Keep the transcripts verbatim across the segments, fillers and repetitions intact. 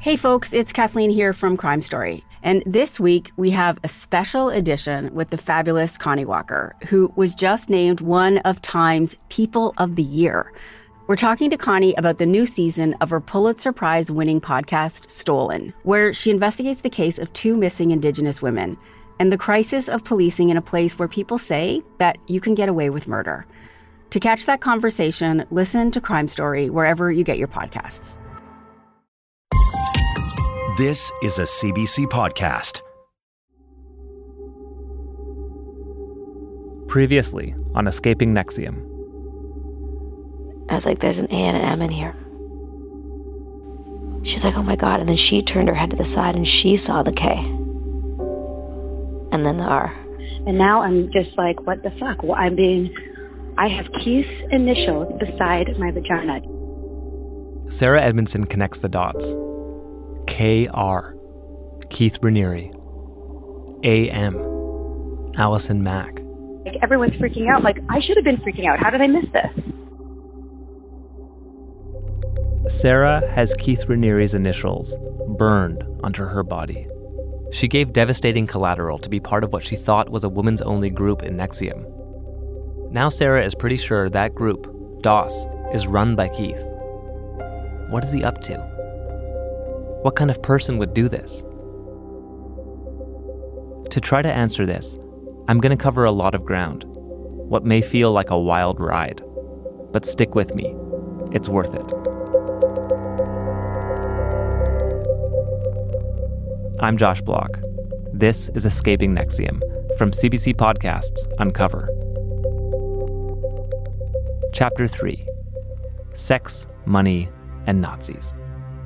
Hey folks, it's Kathleen here from Crime Story. And this week we have a special edition with the fabulous Connie Walker, who was just named one of Time's People of the Year. We're talking to Connie about the new season of her Pulitzer Prize-winning podcast, Stolen, where she investigates the case of two missing Indigenous women and the crisis of policing in a place where people say that you can get away with murder. To catch that conversation, listen to Crime Story wherever you get your podcasts. This is a C B C podcast. Previously on Escaping N X I V M. I was like, there's an A and an M in here. She was like, oh my God. And then she turned her head to the side and she saw the K. And then the R. And now I'm just like, what the fuck? Well, I mean, I have Keith's initials beside my vagina. Sarah Edmondson connects the dots. K R, Keith Raniere. A M, Allison Mack. Like, everyone's freaking out. Like, I should have been freaking out. How did I miss this? Sarah has Keith Raniere's initials burned onto her body. She gave devastating collateral to be part of what she thought was a women's-only group in N X I V M. Now Sarah is pretty sure that group, DOS, is run by Keith. What is he up to? What kind of person would do this? To try to answer this, I'm going to cover a lot of ground. What may feel like a wild ride. But stick with me. It's worth it. I'm Josh Block. This is Escaping N X I V M from C B C Podcasts Uncover. Chapter three. Sex, Money, and Nazis.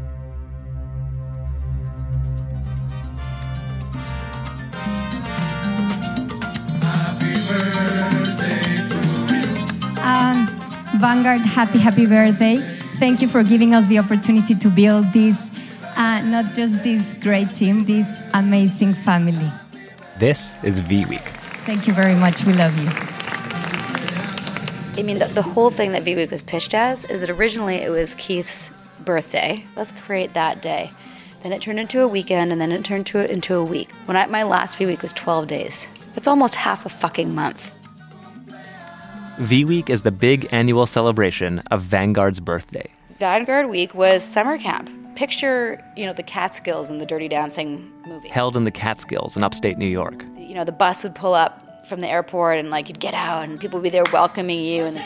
Um, Vanguard, happy, happy birthday. Thank you for giving us the opportunity to build this, uh, not just this great team, this amazing family. This is V Week. Thank you very much. We love you. I mean, the, the whole thing that V Week was pitched as is that originally it was Keith's birthday. Let's create that day. Then it turned into a weekend, and then it turned to, into a week. When I, my last V Week was twelve days. That's almost half a fucking month. V Week is the big annual celebration of Vanguard's birthday. Vanguard Week was summer camp. Picture, you know, the Catskills in the Dirty Dancing movie. Held in the Catskills in upstate New York. You know, the bus would pull up from the airport and, like, you'd get out and people would be there welcoming you. And, and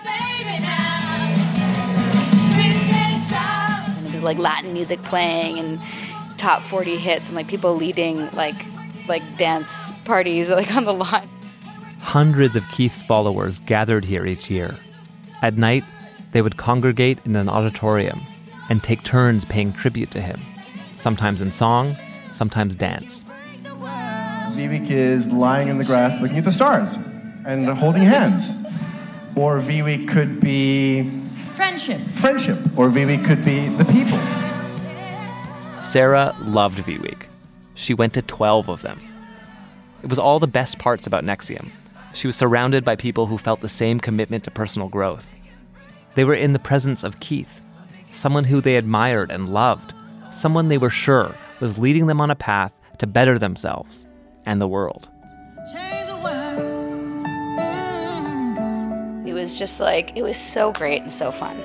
it was, like, Latin music playing and top forty hits and, like, people leading, like, like dance parties, like, on the lawn. Hundreds of Keith's followers gathered here each year. At night, they would congregate in an auditorium and take turns paying tribute to him, sometimes in song, sometimes dance. V Week is lying in the grass looking at the stars and holding hands. Or V Week could be... Friendship. Friendship. Or V Week could be the people. Sarah loved V Week. She went to twelve of them. It was all the best parts about N X I V M. She was surrounded by people who felt the same commitment to personal growth. They were in the presence of Keith, someone who they admired and loved, someone they were sure was leading them on a path to better themselves and the world. It was just like, it was so great and so fun.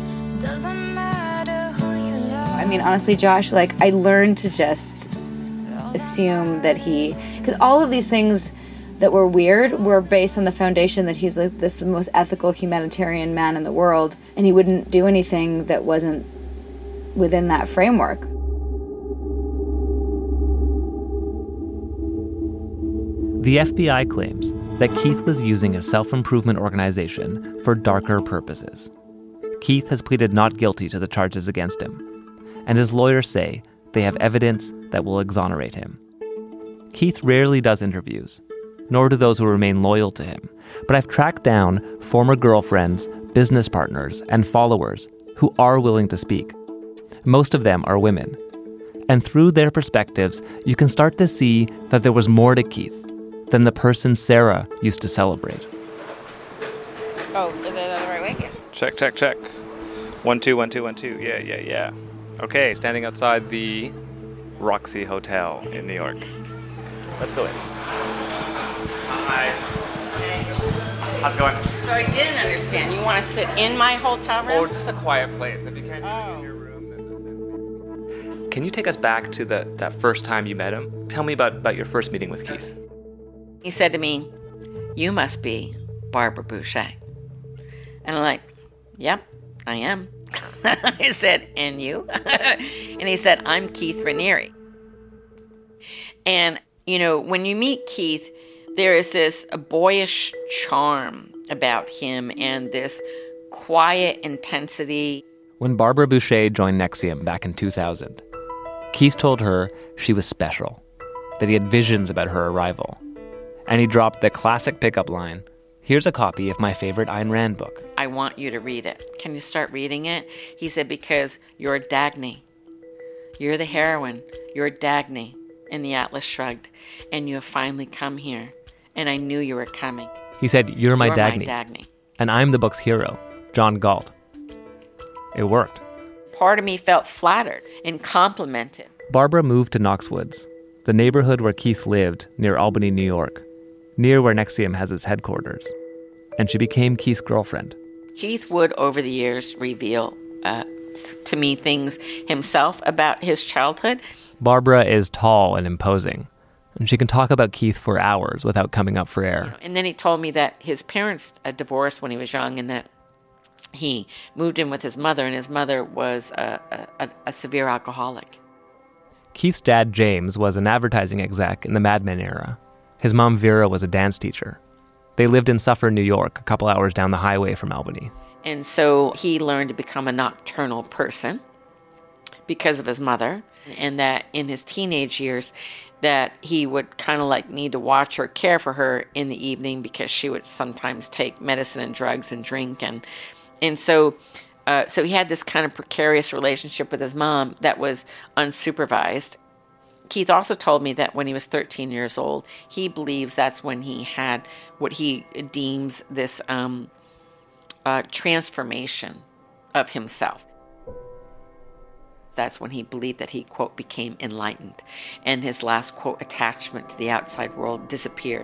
I mean, honestly, Josh, like, I learned to just assume that he, because all of these things that were weird were based on the foundation that he's like this the most ethical humanitarian man in the world, and he wouldn't do anything that wasn't within that framework. The F B I claims that Keith was using a self-improvement organization for darker purposes. Keith has pleaded not guilty to the charges against him, and his lawyers say they have evidence that will exonerate him. Keith rarely does interviews, nor do those who remain loyal to him, but I've tracked down former girlfriends, business partners, and followers who are willing to speak. Most of them are women. And through their perspectives, you can start to see that there was more to Keith than the person Sarah used to celebrate. Oh, is that the right way? Yeah. Check, check, check. One, two, one, two, one, two. Yeah, yeah, yeah. Okay, standing outside the Roxy Hotel in New York. Let's go in. Hi. How's it going? So I didn't understand. You want to sit in my hotel room? Oh, just a quiet place. If you can't do it in your room, then, then... Can you take us back to the, that first time you met him? Tell me about, about your first meeting with Keith. He said to me, "You must be Barbara Boucher." And I'm like, "Yep, I am." I said, "And you?" And he said, "I'm Keith Raniere." And, you know, when you meet Keith, there is this boyish charm about him and this quiet intensity. When Barbara Boucher joined N X I V M back in two thousand, Keith told her she was special, that he had visions about her arrival. And he dropped the classic pickup line, "Here's a copy of my favorite Ayn Rand book. I want you to read it. Can you start reading it?" He said, "Because you're Dagny. You're the heroine. You're Dagny." And the Atlas shrugged. "And you have finally come here. And I knew you were coming." He said, "You're my You're Dagny. my Dagny. And I'm the book's hero, John Galt." It worked. Part of me felt flattered and complimented. Barbara moved to Knoxwoods, the neighborhood where Keith lived near Albany, New York, near where N X I V M has its headquarters. And she became Keith's girlfriend. Keith would, over the years, reveal uh, to me things himself about his childhood. Barbara is tall and imposing, and she can talk about Keith for hours without coming up for air. You know, and then he told me that his parents uh, divorced when he was young and that he moved in with his mother, and his mother was a, a, a severe alcoholic. Keith's dad, James, was an advertising exec in the Mad Men era. His mom, Vera, was a dance teacher. They lived in Suffern, New York, a couple hours down the highway from Albany. And so he learned to become a nocturnal person because of his mother, and that in his teenage years that he would kind of like need to watch her, care for her in the evening because she would sometimes take medicine and drugs and drink. And and so uh, so he had this kind of precarious relationship with his mom that was unsupervised. Keith also told me that when he was thirteen years old, he believes that's when he had what he deems this um, uh, transformation of himself. That's when he believed that he, quote, became enlightened, and his last, quote, attachment to the outside world disappeared.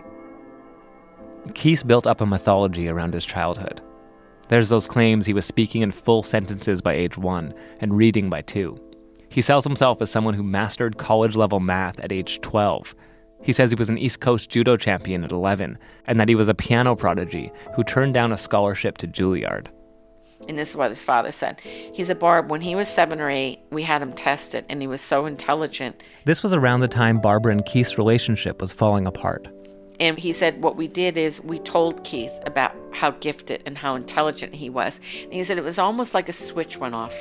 Keith built up a mythology around his childhood. There's those claims he was speaking in full sentences by age one and reading by two. He sells himself as someone who mastered college-level math at age twelve. He says he was an East Coast judo champion at eleven, and that he was a piano prodigy who turned down a scholarship to Juilliard. And this is what his father said. He said, "Barb, when he was seven or eight, we had him tested, and he was so intelligent." This was around the time Barbara and Keith's relationship was falling apart. And he said, what we did is we told Keith about how gifted and how intelligent he was. And he said it was almost like a switch went off.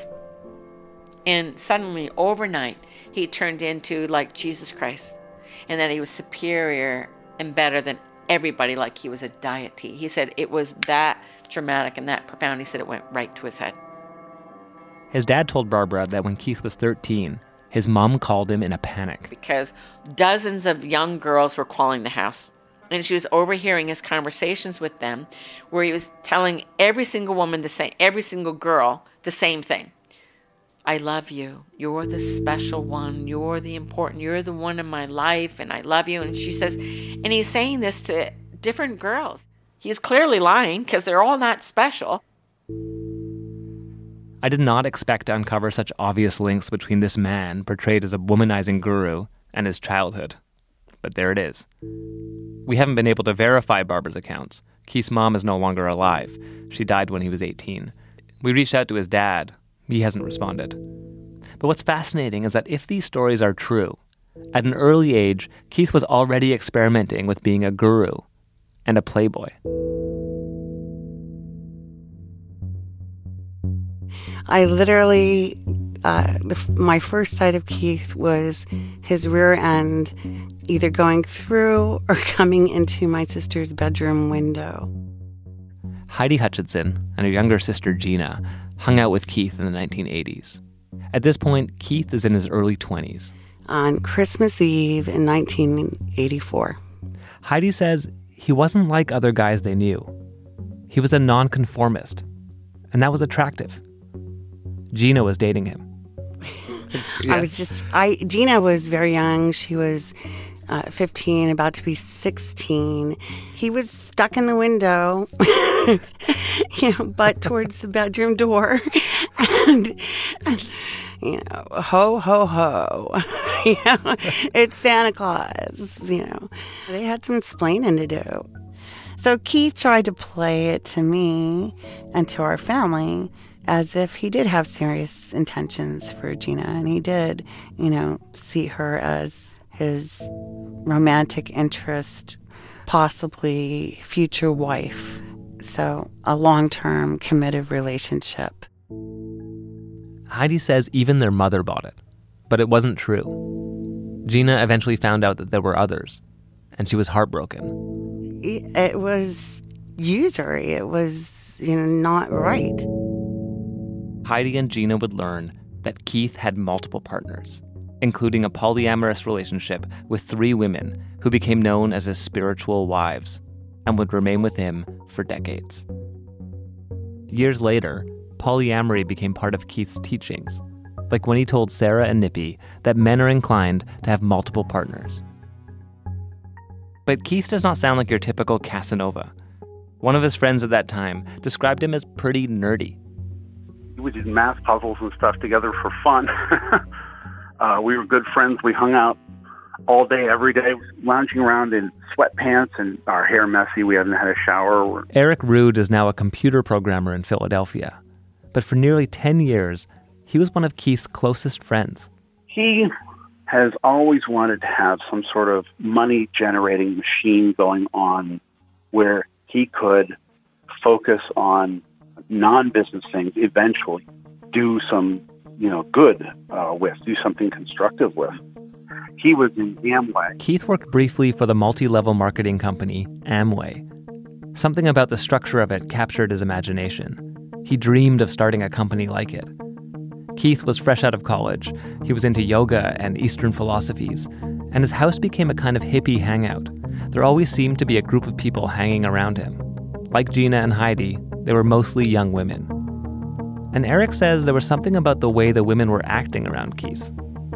And suddenly, overnight, he turned into like Jesus Christ. And that he was superior and better than everybody, like he was a deity. He said it was that dramatic and that profound. He said it went right to his head. His dad told Barbara that when Keith was thirteen, his mom called him in a panic. Because dozens of young girls were calling the house. And she was overhearing his conversations with them, where he was telling every single woman the same, every single girl the same thing. "I love you. You're the special one. You're the important. You're the one in my life, and I love you." And she says, and he's saying this to different girls. He's clearly lying because they're all not special. I did not expect to uncover such obvious links between this man, portrayed as a womanizing guru, and his childhood. But there it is. We haven't been able to verify Barbara's accounts. Keith's mom is no longer alive. She died when he was eighteen. We reached out to his dad. He hasn't responded. But what's fascinating is that if these stories are true, at an early age, Keith was already experimenting with being a guru and a playboy. I literally, uh, the, my first sight of Keith was his rear end either going through or coming into my sister's bedroom window. Heidi Hutchinson and her younger sister Gina hung out with Keith in the nineteen eighties. At this point, Keith is in his early twenties. On Christmas Eve in nineteen eighty-four. Heidi says he wasn't like other guys they knew. He was a nonconformist, and that was attractive. Gina was dating him. Yes. I was just, I Gina was very young. She was uh, fifteen, about to be sixteen. He was stuck in the window, you know, butt towards the bedroom door. and, and you know, ho, ho, ho. you know, it's Santa Claus, you know. They had some explaining to do. So Keith tried to play it to me and to our family as if he did have serious intentions for Gina, and he did, you know, see her as his romantic interest, possibly future wife. So a long-term committed relationship. Heidi says even their mother bought it, but it wasn't true. Gina eventually found out that there were others, and she was heartbroken. It was usury. It was, you know, not right. Heidi and Gina would learn that Keith had multiple partners, including a polyamorous relationship with three women who became known as his spiritual wives and would remain with him for decades. Years later, polyamory became part of Keith's teachings, like when he told Sarah and Nippy that men are inclined to have multiple partners. But Keith does not sound like your typical Casanova. One of his friends at that time described him as pretty nerdy. We did math puzzles and stuff together for fun. uh, we were good friends. We hung out all day, every day, lounging around in sweatpants and our hair messy. We hadn't had a shower. Eric Rude is now a computer programmer in Philadelphia. But for nearly ten years, he was one of Keith's closest friends. He has always wanted to have some sort of money-generating machine going on where he could focus on non-business things, eventually do some, you know, good uh, with, do something constructive with. He was in Amway. Keith worked briefly for the multi-level marketing company Amway. Something about the structure of it captured his imagination. He dreamed of starting a company like it. Keith was fresh out of college. He was into yoga and Eastern philosophies, and his house became a kind of hippie hangout. There always seemed to be a group of people hanging around him. Like Gina and Heidi, they were mostly young women. And Eric says there was something about the way the women were acting around Keith.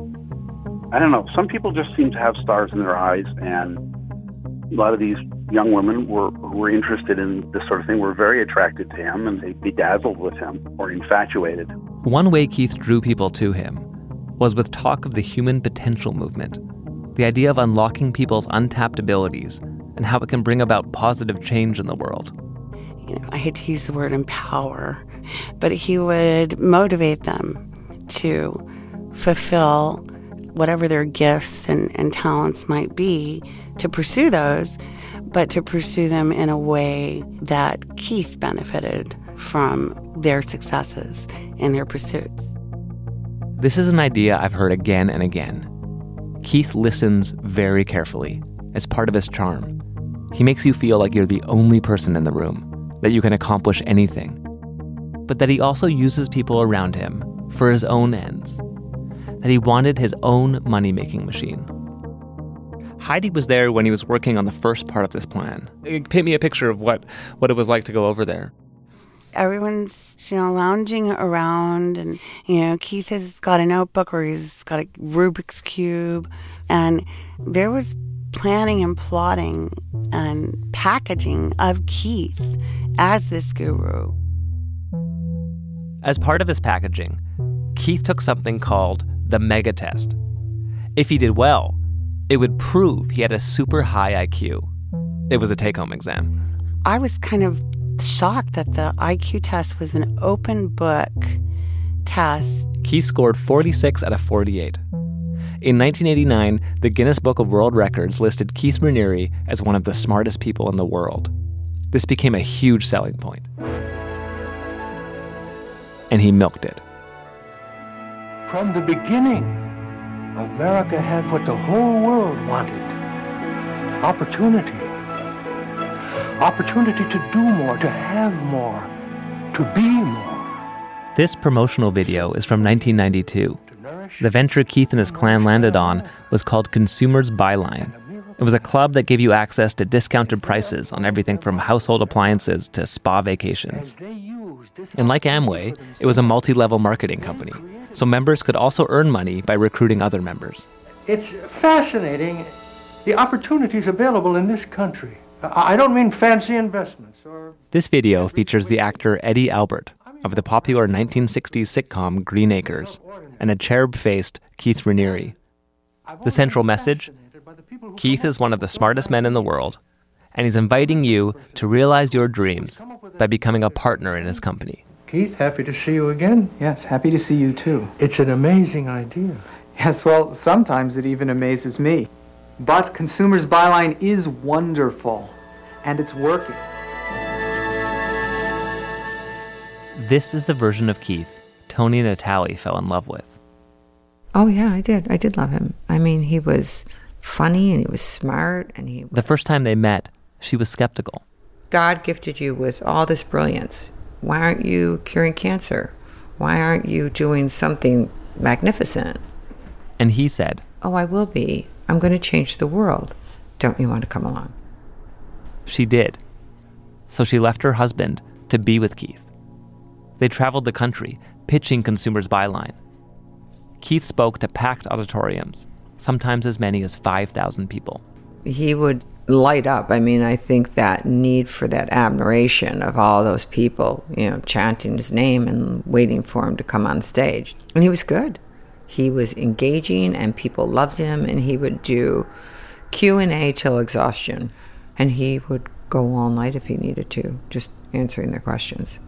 I don't know. Some people just seem to have stars in their eyes, and a lot of these young women were, who were interested in this sort of thing were very attracted to him, and they'd be dazzled with him or infatuated. One way Keith drew people to him was with talk of the human potential movement, the idea of unlocking people's untapped abilities and how it can bring about positive change in the world. You know, I hate to use the word empower, but he would motivate them to fulfill whatever their gifts and, and talents might be, to pursue those, but to pursue them in a way that Keith benefited from their successes and their pursuits. This is an idea I've heard again and again. Keith listens very carefully as part of his charm. He makes you feel like you're the only person in the room, that you can accomplish anything, but that he also uses people around him for his own ends, that he wanted his own money-making machine. Heidi was there when he was working on the first part of this plan. Paint me a picture of what, what it was like to go over there. Everyone's, you know, lounging around, and, you know, Keith has got a notebook or he's got a Rubik's Cube, and there was planning and plotting and packaging of Keith as this guru. As part of this packaging, Keith took something called the Mega Test. If he did well, it would prove he had a super high I Q. It was a take-home exam. I was kind of shocked that the I Q test was an open book test. Keith scored forty-six out of forty-eight. In nineteen eighty-nine, the Guinness Book of World Records listed Keith Raniere as one of the smartest people in the world. This became a huge selling point. And he milked it. From the beginning, America had what the whole world wanted. Opportunity. Opportunity to do more, to have more, to be more. This promotional video is from nineteen ninety-two. The venture Keith and his clan landed on was called Consumer's Byline. It was a club that gave you access to discounted prices on everything from household appliances to spa vacations. And like Amway, it was a multi-level marketing company, so members could also earn money by recruiting other members. It's fascinating, the opportunities available in this country. I don't mean fancy investments or... This video features the actor Eddie Albert of the popular nineteen sixties sitcom Green Acres and a cherub-faced Keith Raniere. The central message? Keith is one of the smartest men in the world, and he's inviting you to realize your dreams by becoming a partner in his company. Keith, happy to see you again. Yes, happy to see you too. It's an amazing idea. Yes, well, sometimes it even amazes me. But Consumers Byline is wonderful, and it's working. This is the version of Keith Tony Natale fell in love with. Oh, yeah, I did. I did love him. I mean, he was funny and he was smart and he... The first time they met, she was skeptical. God gifted you with all this brilliance. Why aren't you curing cancer? Why aren't you doing something magnificent? And he said, oh, I will be. I'm going to change the world. Don't you want to come along? She did. So she left her husband to be with Keith. They traveled the country, pitching Consumers Byline. Keith spoke to packed auditoriums, sometimes as many as five thousand people. He would light up. I mean, I think that need for that admiration of all those people, you know, chanting his name and waiting for him to come on stage. And he was good. He was engaging and people loved him, and he would do Q and A till exhaustion. And he would go all night if he needed to, just answering their questions.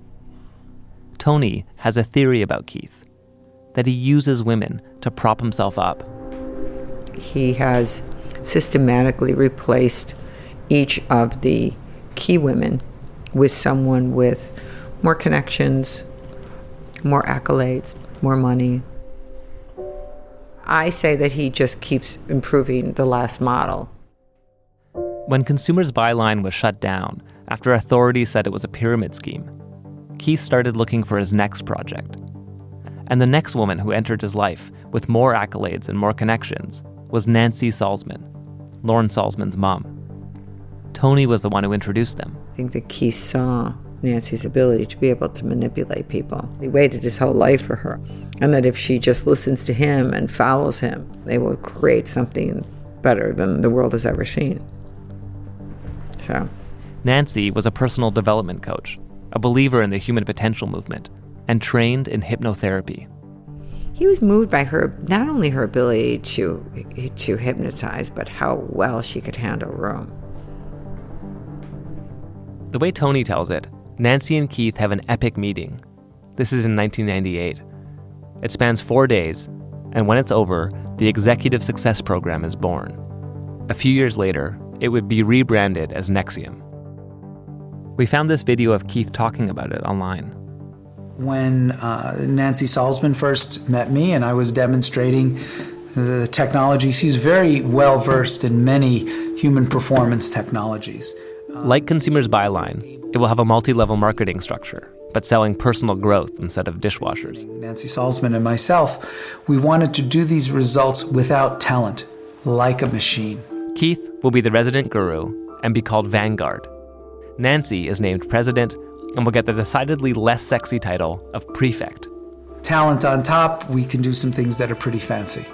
Tony has a theory about Keith, that he uses women to prop himself up. He has systematically replaced each of the key women with someone with more connections, more accolades, more money. I say that he just keeps improving the last model. When Consumers Byline was shut down after authorities said it was a pyramid scheme, Keith started looking for his next project. And the next woman who entered his life with more accolades and more connections was Nancy Salzman, Lorne Salzman's mom. Tony was the one who introduced them. I think that Keith saw Nancy's ability to be able to manipulate people. He waited his whole life for her. And that if she just listens to him and follows him, they will create something better than the world has ever seen. So, Nancy was a personal development coach, a believer in the human potential movement, and trained in hypnotherapy. He was moved by her, not only her ability to to hypnotize, but how well she could handle a room. The way Tony tells it, Nancy and Keith have an epic meeting. This is in nineteen ninety-eight. It spans four days, and when it's over, the Executive Success Program is born. A few years later, it would be rebranded as NXIVM. We found this video of Keith talking about it online. When uh, Nancy Salzman first met me and I was demonstrating the technology, she's very well versed in many human performance technologies. Like Consumers Byline, it will have a multi-level marketing structure, but selling personal growth instead of dishwashers. Nancy Salzman and myself, we wanted to do these results without talent, like a machine. Keith will be the resident guru and be called Vanguard. Nancy is named president and will get the decidedly less sexy title of prefect. Talent on top, we can do some things that are pretty fancy.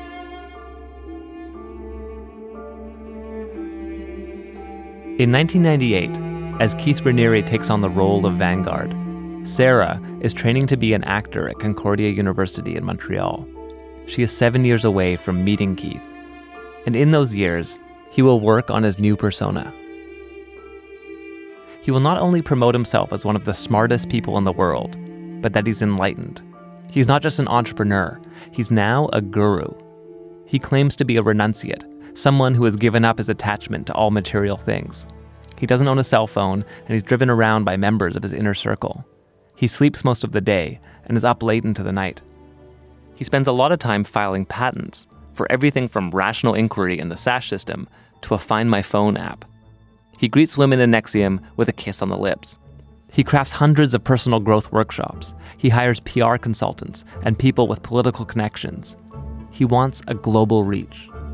In nineteen ninety-eight, as Keith Raniere takes on the role of Vanguard, Sarah is training to be an actor at Concordia University in Montreal. She is seven years away from meeting Keith. And in those years, he will work on his new persona. He will not only promote himself as one of the smartest people in the world, but that he's enlightened. He's not just an entrepreneur, he's now a guru. He claims to be a renunciate, someone who has given up his attachment to all material things. He doesn't own a cell phone, and he's driven around by members of his inner circle. He sleeps most of the day and is up late into the night. He spends a lot of time filing patents for everything from rational inquiry in the SASH system to a Find My Phone app. He greets women in NXIVM with a kiss on the lips. He crafts hundreds of personal growth workshops. He hires P R consultants and people with political connections. He wants a global reach.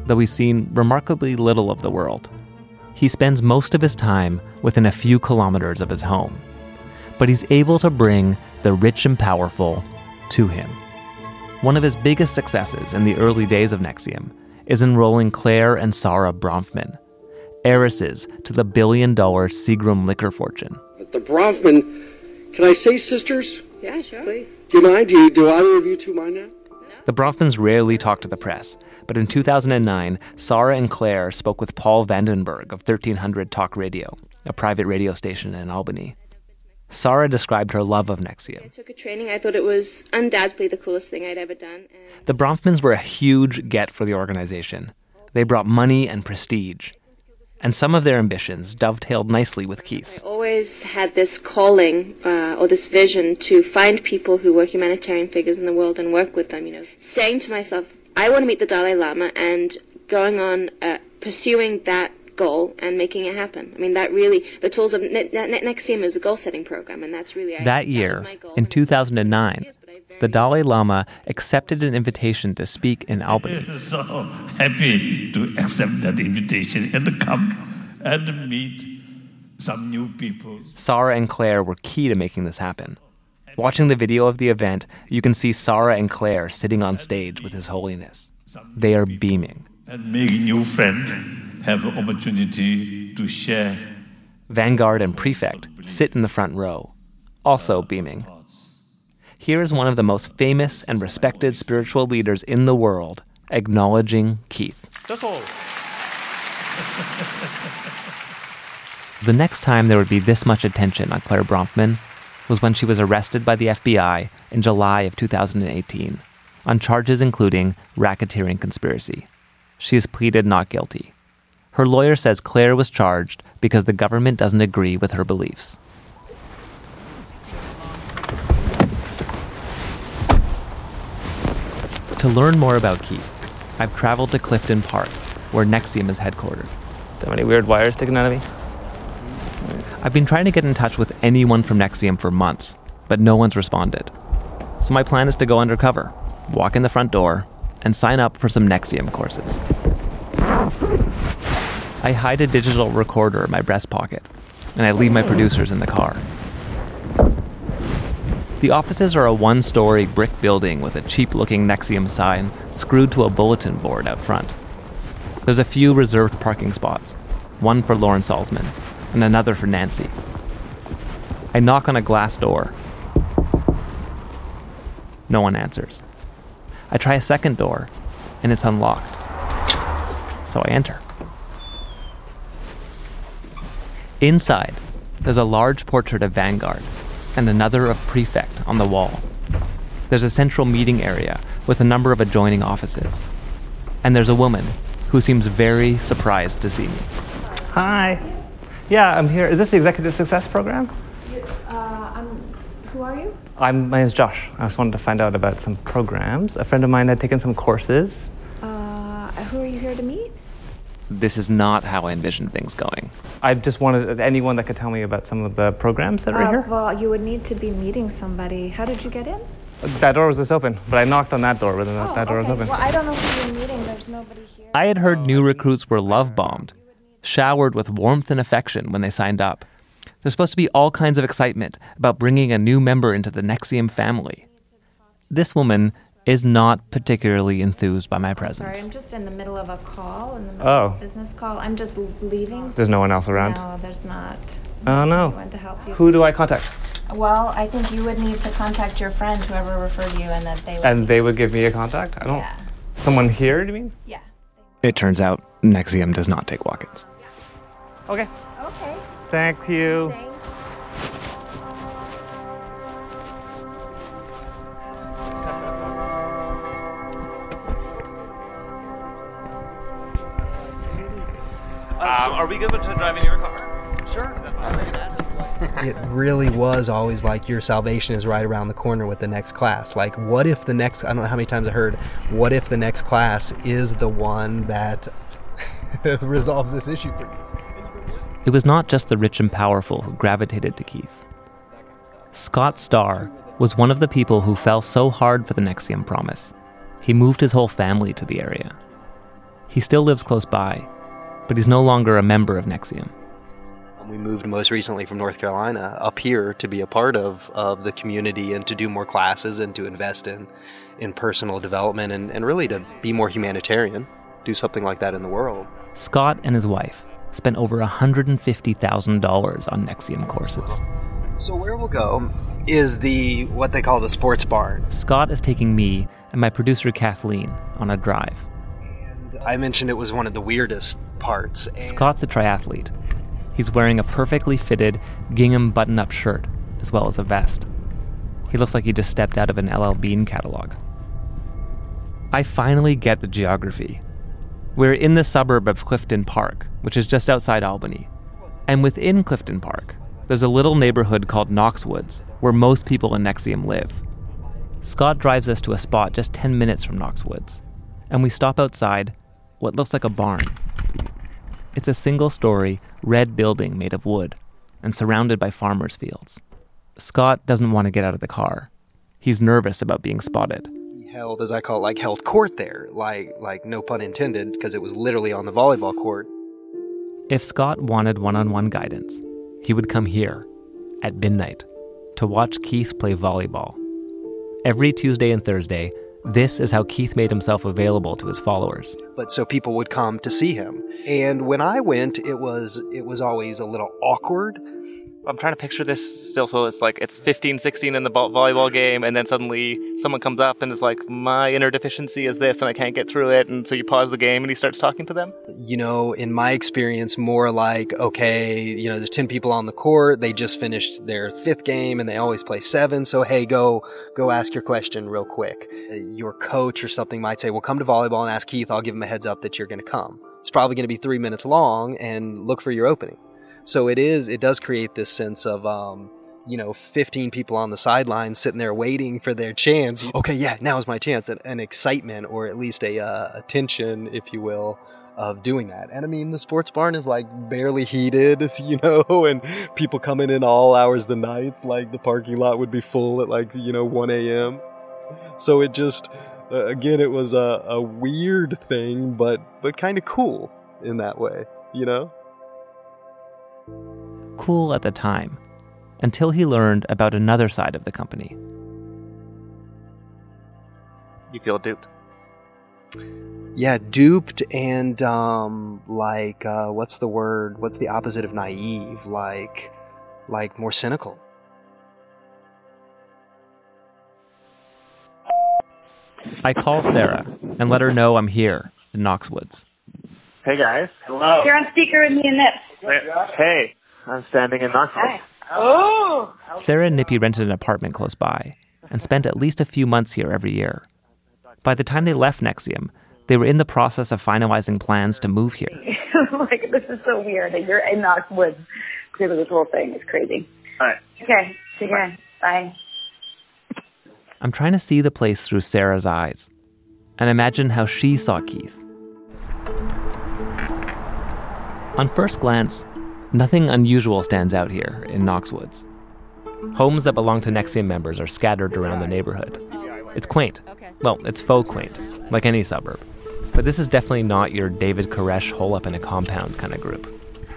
though he's seen remarkably little of the world. He spends most of his time within a few kilometers of his home, but he's able to bring the rich and powerful to him. One of his biggest successes in the early days of NXIVM is enrolling Claire and Sarah Bronfman, heiresses to the billion-dollar Seagram liquor fortune. The Bronfman, can I say sisters? Yeah, sure. Please. Do you mind? Do, you, do either of you two mind now? The Bronfmans rarely talk to the press, but in two thousand nine, Sarah and Claire spoke with Paul Vandenberg of thirteen hundred Talk Radio, a private radio station in Albany. Sarah described her love of NXIVM. I took a training. I thought it was undoubtedly the coolest thing I'd ever done. The Bronfmans were a huge get for the organization. They brought money and prestige, and some of their ambitions dovetailed nicely with Keith's. I always had this calling uh, or this vision to find people who were humanitarian figures in the world and work with them, you know. Saying to myself, I want to meet the Dalai Lama, and going on uh, pursuing that goal and making it happen. I mean, that really, the tools of N- N- NXIVM is a goal-setting program, and that's really... That I, year, that in two thousand nine, the Dalai Lama accepted an invitation to speak in Albany. I'm so happy to accept that invitation and come and meet some new people. Sarah and Claire were key to making this happen. Watching the video of the event, you can see Sarah and Claire sitting on stage with His Holiness. They are beaming. And making new friends, have an opportunity to share. Vanguard and Prefect sit in the front row, also beaming. Here is one of the most famous and respected spiritual leaders in the world acknowledging Keith. That's all. The next time there would be this much attention on Claire Bronfman was when she was arrested by the F B I in July of two thousand eighteen on charges including racketeering conspiracy. She has pleaded not guilty. Her lawyer says Claire was charged because the government doesn't agree with her beliefs. To learn more about Keith, I've traveled to Clifton Park, where NXIVM is headquartered. So many weird wires sticking out of me. I've been trying to get in touch with anyone from NXIVM for months, but no one's responded. So my plan is to go undercover, walk in the front door, and sign up for some NXIVM courses. I hide a digital recorder in my breast pocket, and I leave my producers in the car. The offices are a one-story brick building with a cheap-looking NXIVM sign screwed to a bulletin board out front. There's a few reserved parking spots, one for Lauren Salzman, and another for Nancy. I knock on a glass door. No one answers. I try a second door, and it's unlocked. So I enter. Inside, there's a large portrait of Vanguard and another of Prefect on the wall. There's a central meeting area with a number of adjoining offices. And there's a woman who seems very surprised to see me. Hi. Yeah, I'm here. Is this the Executive Success Program? Uh, I'm, who are you? I'm, my name's Josh. I just wanted to find out about some programs. A friend of mine had taken some courses. Uh, who are you here to meet? This is not how I envisioned things going. I just wanted anyone that could tell me about some of the programs that uh, are here. Well, you would need to be meeting somebody. How did you get in? That door was just open, but I knocked on that door, but then oh, that door okay. was open. Well, I don't know who you're meeting. There's nobody here. I had heard new recruits were love-bombed, showered with warmth and affection when they signed up. There's supposed to be all kinds of excitement about bringing a new member into the NXIVM family. This woman is not particularly enthused by my presence. Sorry, I'm just in the middle of a call, in the middle oh. of a business call. I'm just leaving. There's no one else around? No, there's not. Oh, no. Anyone to help you. Who do I contact? Well, I think you would need to contact your friend, whoever referred you, and that they would... And they would give me a contact? I don't... Yeah. Someone here, do you mean? Yeah. It turns out NXIVM does not take walk-ins. Okay. Okay. Thank you. Thanks. Um, are we good to drive in your car? Sure. It really was always like your salvation is right around the corner with the next class. Like, what if the next, I don't know how many times I heard, what if the next class is the one that resolves this issue for you? It was not just the rich and powerful who gravitated to Keith. Scott Starr was one of the people who fell so hard for the NXIVM promise. He moved his whole family to the area. He still lives close by, but he's no longer a member of NXIVM. We moved most recently from North Carolina up here to be a part of, of the community and to do more classes and to invest in, in personal development and, and really to be more humanitarian, do something like that in the world. Scott and his wife spent over one hundred fifty thousand dollars on NXIVM courses. So where we'll go is the what they call the sports barn. Scott is taking me and my producer Kathleen on a drive. And I mentioned it was one of the weirdest parts. Scott's a triathlete. He's wearing a perfectly fitted gingham button-up shirt, as well as a vest. He looks like he just stepped out of an L L Bean catalog. I finally get the geography. We're in the suburb of Clifton Park, which is just outside Albany. And within Clifton Park, there's a little neighborhood called Knoxwoods, where most people in NXIVM live. Scott drives us to a spot just ten minutes from Knoxwoods, and we stop outside what looks like a barn. It's a single-story, red building made of wood and surrounded by farmers' fields. Scott doesn't want to get out of the car. He's nervous about being spotted. He held, as I call it, like held court there, like, like no pun intended, because it was literally on the volleyball court. If Scott wanted one-on-one guidance, he would come here at midnight to watch Keith play volleyball. Every Tuesday and Thursday, this is how Keith made himself available to his followers. But so people would come to see him. And when I went, it was it was always a little awkward. I'm trying to picture this still, so it's like it's fifteen sixteen in the volleyball game, and then suddenly someone comes up and is like, my inner deficiency is this, and I can't get through it, and so you pause the game, and he starts talking to them? You know, in my experience, more like, okay, you know, there's ten people on the court, they just finished their fifth game, and they always play seven, so hey, go go ask your question real quick. Your coach or something might say, well, come to volleyball and ask Keith, I'll give him a heads up that you're going to come. It's probably going to be three minutes long, and look for your opening. So it is, it does create this sense of, um, you know, fifteen people on the sidelines sitting there waiting for their chance. Okay, yeah, now is my chance. An, an excitement, or at least a, uh, a tension, if you will, of doing that. And I mean, the sports barn is like barely heated, you know, and people coming in all hours of the nights, like the parking lot would be full at like, you know, one a.m. So it just, uh, again, it was a, a weird thing, but, but kind of cool in that way, you know? Cool at the time, until he learned about another side of the company. You feel duped? Yeah, duped and, um, like, uh, what's the word? What's the opposite of naive? Like, like more cynical. I call Sarah and let her know I'm here in Knoxwoods. Hey guys. Hello. You're on speaker with me and Nip. Hey, I'm standing in Knoxville. Oh! Sarah and Nippy rented an apartment close by and spent at least a few months here every year. By the time they left NXIVM, they were in the process of finalizing plans to move here. Like, this is so weird that you're in Knoxwoods. Clearly, this whole thing is crazy. All right. Okay, take care. Bye. I'm trying to see the place through Sarah's eyes and imagine how she saw Keith. On first glance, nothing unusual stands out here in Knoxwoods. Homes that belong to NXIVM members are scattered around the neighborhood. It's quaint. Well, it's faux quaint, like any suburb. But this is definitely not your David Koresh hole up in a compound kind of group.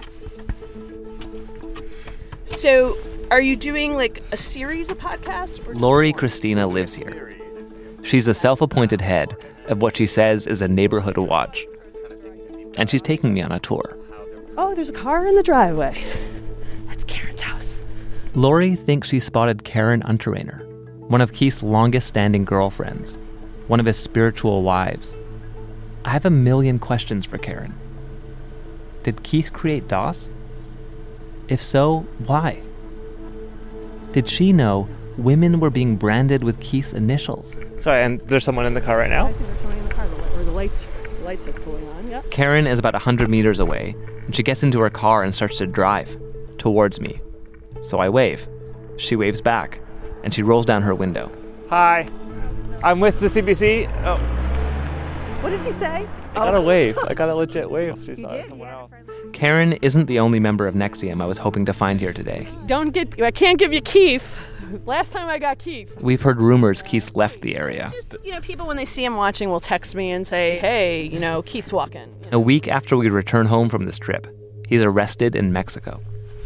So, are you doing like a series of podcasts? Or Lori Christina lives here. She's the self-appointed head of what she says is a neighborhood watch. And she's taking me on a tour. Oh, there's a car in the driveway. That's Karen's house. Lori thinks she spotted Karen Unterrainer, one of Keith's longest-standing girlfriends, one of his spiritual wives. I have a million questions for Karen. Did Keith create DOS? If so, why? Did she know women were being branded with Keith's initials? Sorry, and there's someone in the car right now? I think there's someone in the car, or the lights, the lights are pulling on, yeah. Karen is about one hundred meters away, and she gets into her car and starts to drive towards me. So I wave. She waves back, and she rolls down her window. Hi, I'm with the C B C. Oh. What did you say? I got a wave. I got a legit wave. She thought it was someone else. Karen isn't the only member of NXIVM I was hoping to find here today. Don't get, I can't give you Keith. last time I got Keith. We've heard rumors Keith left the area. Just, you know, people when they see him watching will text me and say, hey, you know, Keith's walking. A week after we return home from this trip, he's arrested in Mexico.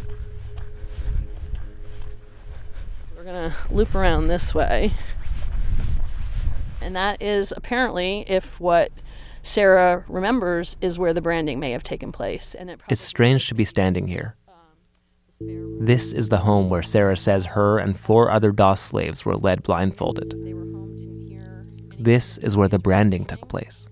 So we're going to loop around this way. And that is apparently, if what Sarah remembers, is where the branding may have taken place. And it It's strange to be standing here. This is the home where Sarah says her and four other Doss slaves were led blindfolded. This is where the branding took place.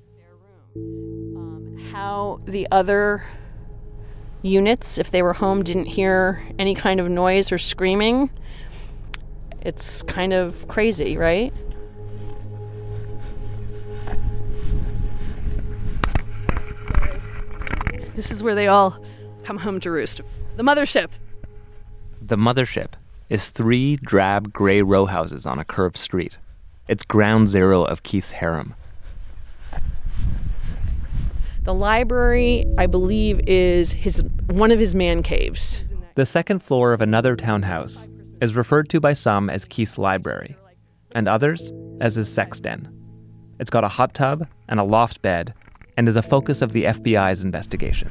How the other units, if they were home, didn't hear any kind of noise or screaming. It's kind of crazy, right? This is where they all come home to roost. The mothership. The mothership is three drab gray row houses on a curved street. It's ground zero of Keith's harem. The library, I believe, is his one of his man caves. The second floor of another townhouse is referred to by some as Keith's library, and others as his sex den. It's got a hot tub and a loft bed, and is a focus of the F B I's investigation.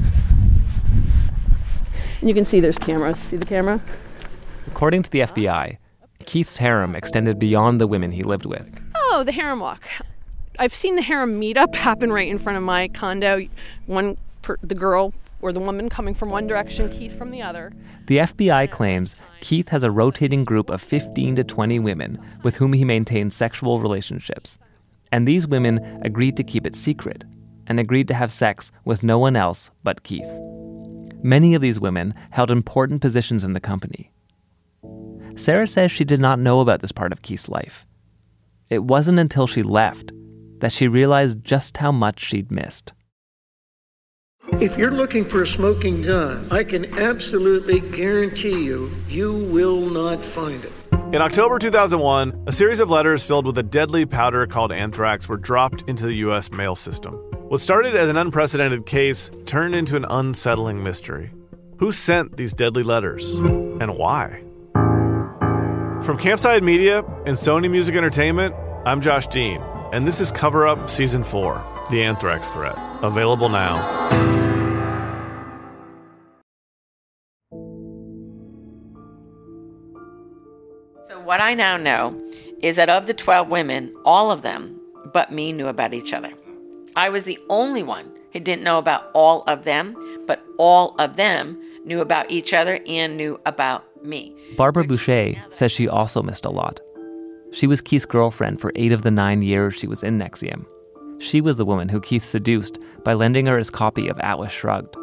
And you can see there's cameras. See the camera? According to the F B I, Keith's harem extended beyond the women he lived with. Oh, the harem walk. I've seen the harem meetup happen right in front of my condo. One, per, the girl or the woman coming from one direction, Keith from the other. The F B I claims Keith has a rotating group of fifteen to twenty women with whom he maintains sexual relationships. And these women agreed to keep it secret and agreed to have sex with no one else but Keith. Many of these women held important positions in the company. Sarah says she did not know about this part of Keith's life. It wasn't until she left that she realized just how much she'd missed. If you're looking for a smoking gun, I can absolutely guarantee you, you will not find it. In October two thousand one, a series of letters filled with a deadly powder called anthrax were dropped into the U S mail system. What started as an unprecedented case turned into an unsettling mystery. Who sent these deadly letters? And why? From Campside Media and Sony Music Entertainment, I'm Josh Dean, and this is Cover Up Season four, The Anthrax Threat, available now. So what I now know is that of the twelve women, all of them but me knew about each other. I was the only one who didn't know about all of them, but all of them knew about each other and knew about me. Barbara Boucher says she also missed a lot. She was Keith's girlfriend for eight of the nine years she was in N X I V M. She was the woman who Keith seduced by lending her his copy of Atlas Shrugged.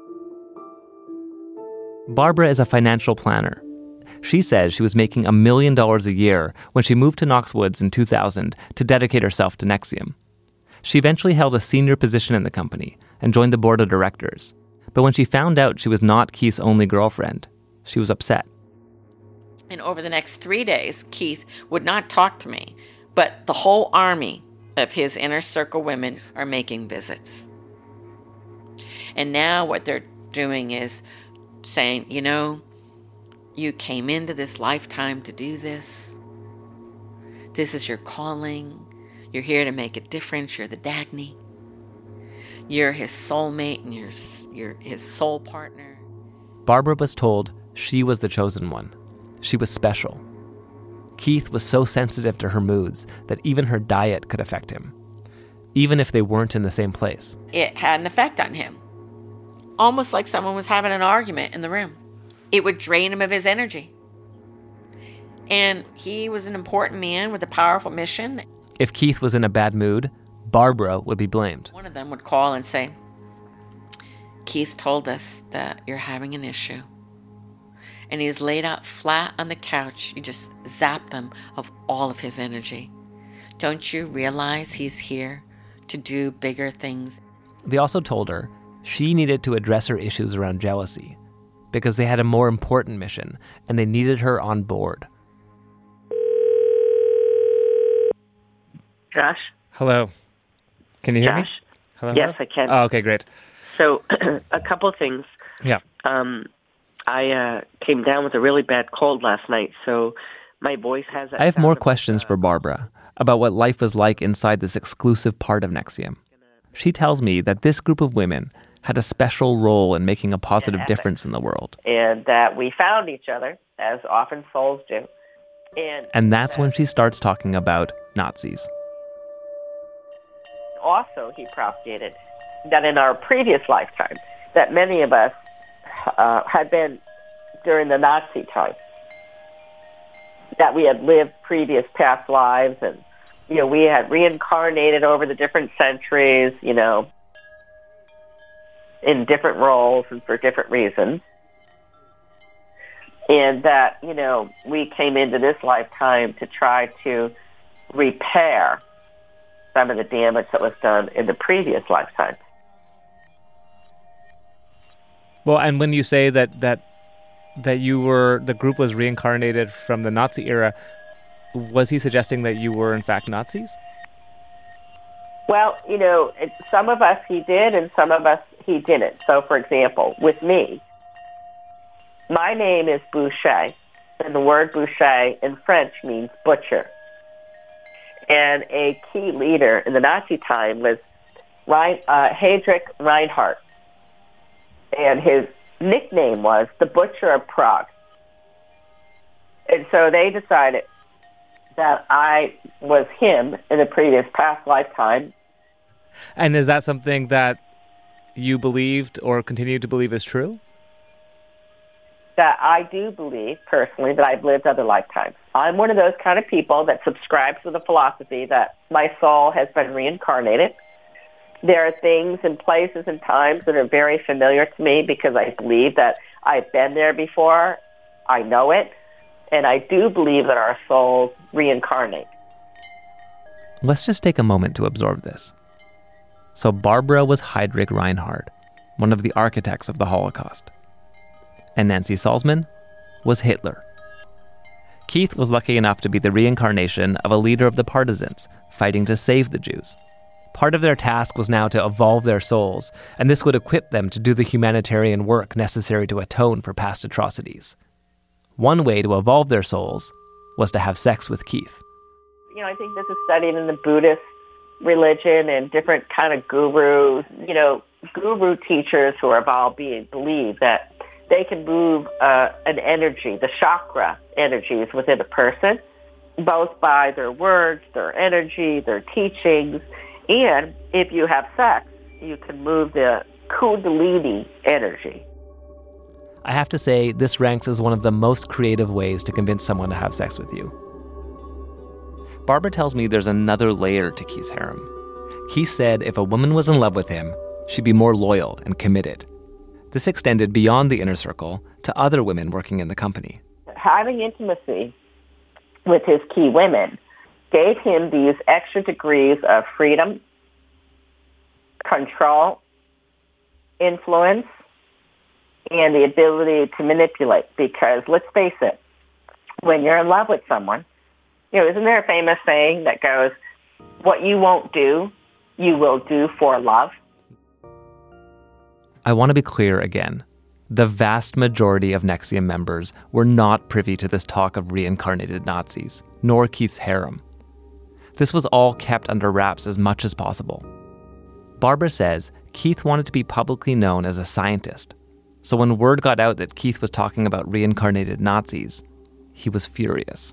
Barbara is a financial planner. She says she was making a million dollars a year when she moved to Knox Woods in two thousand to dedicate herself to N X I V M. She eventually held a senior position in the company and joined the board of directors. But when she found out she was not Keith's only girlfriend, she was upset. And over the next three days, Keith would not talk to me, but the whole army of his inner circle women are making visits. And now what they're doing is saying, you know, you came into this lifetime to do this. This is your calling. You're here to make a difference. You're the Dagny. You're his soulmate and you're, you're his soul partner. Barbara was told she was the chosen one. She was special. Keith was so sensitive to her moods that even her diet could affect him, even if they weren't in the same place. It had an effect on him, almost like someone was having an argument in the room. It would drain him of his energy. And he was an important man with a powerful mission. If Keith was in a bad mood, Barbara would be blamed. One of them would call and say, Keith told us that you're having an issue. And he's laid out flat on the couch. You just zapped him of all of his energy. Don't you realize he's here to do bigger things? They also told her she needed to address her issues around jealousy because they had a more important mission and they needed her on board. Josh? Hello. Can you hear Josh? me? Hello? Yes, I can. Oh, okay, great. So, a couple things. Yeah. Um, I uh, came down with a really bad cold last night, so my voice has... I have more questions for Barbara about what life was like inside this exclusive part of NXIVM. She tells me that this group of women had a special role in making a positive difference in the world. And that we found each other, as often souls do. And, and that's when she starts talking about Nazis. Also, he propagated that in our previous lifetime, that many of us uh, had been during the Nazi time, that we had lived previous past lives, and you know we had reincarnated over the different centuries, you know, in different roles and for different reasons, and that you know we came into this lifetime to try to repair some of the damage that was done in the previous lifetime. Well, and when you say that that that you were the group was reincarnated from the Nazi era, was he suggesting that you were in fact Nazis? Well, you know, it, some of us he did, and some of us he didn't. So, for example, with me, my name is Boucher, and the word Boucher in French means butcher. And a key leader in the Nazi time was Rein, uh, Heydrich Reinhardt. And his nickname was the Butcher of Prague. And so they decided that I was him in the previous past lifetime. And is that something that you believed or continue to believe is true? That I do believe, personally, that I've lived other lifetimes. I'm one of those kind of people that subscribes to the philosophy that my soul has been reincarnated. There are things and places and times that are very familiar to me because I believe that I've been there before, I know it, and I do believe that our souls reincarnate. Let's just take a moment to absorb this. So Barbara was Heydrich Reinhardt, one of the architects of the Holocaust. And Nancy Salzman was Hitler. Keith was lucky enough to be the reincarnation of a leader of the partisans fighting to save the Jews. Part of their task was now to evolve their souls, and this would equip them to do the humanitarian work necessary to atone for past atrocities. One way to evolve their souls was to have sex with Keith. You know, I think this is studied in the Buddhist religion and different kind of gurus, you know, guru teachers who are all being believed that they can move uh, an energy, the chakra energies within a person, both by their words, their energy, their teachings, and if you have sex, you can move the Kundalini energy. I have to say, this ranks as one of the most creative ways to convince someone to have sex with you. Barbara tells me there's another layer to Keith's harem. He said if a woman was in love with him, she'd be more loyal and committed. This extended beyond the inner circle to other women working in the company. Having intimacy with his key women gave him these extra degrees of freedom, control, influence, and the ability to manipulate. Because let's face it, when you're in love with someone, you know, isn't there a famous saying that goes, what you won't do, you will do for love? I want to be clear again. The vast majority of NXIVM members were not privy to this talk of reincarnated Nazis, nor Keith's harem. This was all kept under wraps as much as possible. Barbara says Keith wanted to be publicly known as a scientist, so when word got out that Keith was talking about reincarnated Nazis, he was furious.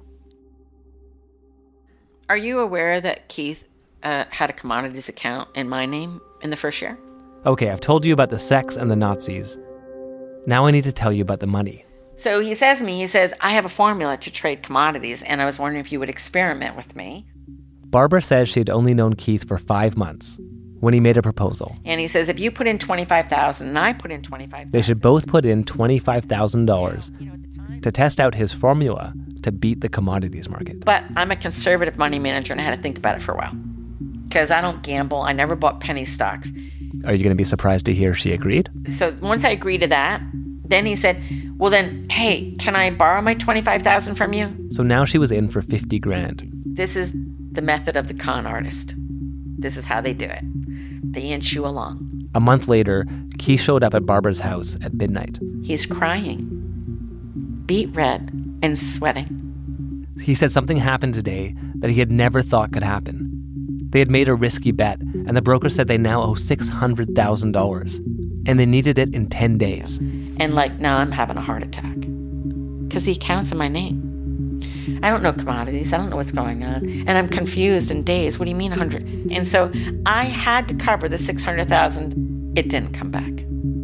Are you aware that Keith uh, had a commodities account in my name in the first year? Okay, I've told you about the sex and the Nazis. Now I need to tell you about the money. So he says to me, he says, I have a formula to trade commodities, and I was wondering if you would experiment with me. Barbara says she'd only known Keith for five months when he made a proposal. And he says, if you put in twenty-five thousand dollars and I put in twenty-five thousand dollars. They should both put in twenty-five thousand dollars to test out his formula to beat the commodities market. But I'm a conservative money manager, and I had to think about it for a while. Because I don't gamble. I never bought penny stocks. Are you going to be surprised to hear she agreed? So once I agreed to that, then he said, well then, hey, can I borrow my twenty-five thousand dollars from you? So now she was in for fifty grand. This is the method of the con artist. This is how they do it. They inch you along. A month later, Keith showed up at Barbara's house at midnight. He's crying. beet red and sweating. He said something happened today that he had never thought could happen. They had made a risky bet, and the broker said they now owe six hundred thousand dollars, and they needed it in ten days. And like, now I'm having a heart attack because the account's in my name. I don't know commodities. I don't know what's going on. And I'm confused and dazed. What do you mean one hundred? And so I had to cover the six hundred thousand dollars. It didn't come back.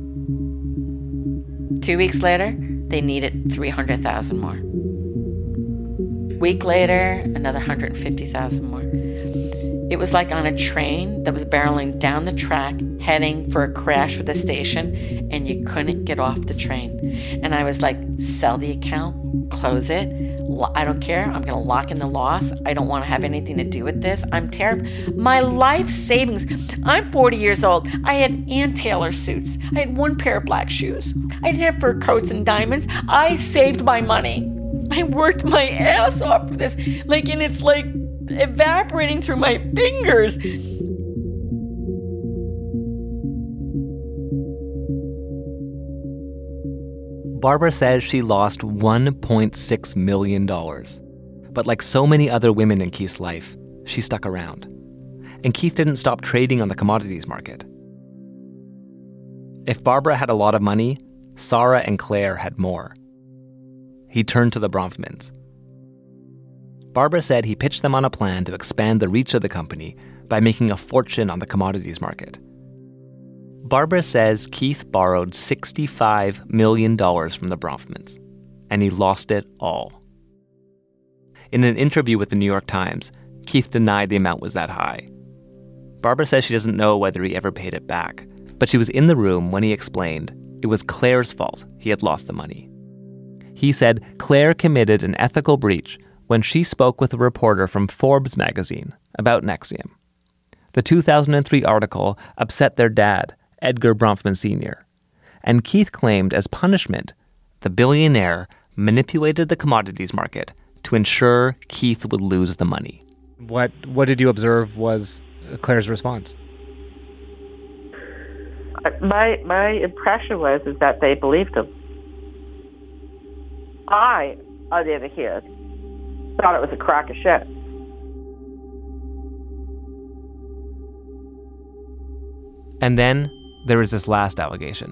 Two weeks later, they needed three hundred thousand dollars more. Week later, another one hundred fifty thousand dollars more. It was like on a train that was barreling down the track, heading for a crash with the station, and you couldn't get off the train. And I was like, sell the account, close it. I don't care. I'm going to lock in the loss. I don't want to have anything to do with this. I'm terrified. My life savings. I'm forty years old. I had Ann Taylor suits. I had one pair of black shoes. I didn't have fur coats and diamonds. I saved my money. I worked my ass off for this. Like, and it's like evaporating through my fingers. Barbara says she lost one point six million dollars. But like so many other women in Keith's life, she stuck around. And Keith didn't stop trading on the commodities market. If Barbara had a lot of money, Sarah and Claire had more. He turned to the Bronfmans. Barbara said he pitched them on a plan to expand the reach of the company by making a fortune on the commodities market. Barbara says Keith borrowed sixty-five million dollars from the Bronfmans, and he lost it all. In an interview with the New York Times, Keith denied the amount was that high. Barbara says she doesn't know whether he ever paid it back, but she was in the room when he explained it was Claire's fault he had lost the money. He said Claire committed an ethical breach when she spoke with a reporter from Forbes magazine about N X I V M. The two thousand three article upset their dad, Edgar Bronfman Senior, and Keith claimed as punishment, the billionaire manipulated the commodities market to ensure Keith would lose the money. What what did you observe was Claire's response? My my impression was is that they believed him. I, on the other hand, thought it was a crock of shit. And then there was this last allegation.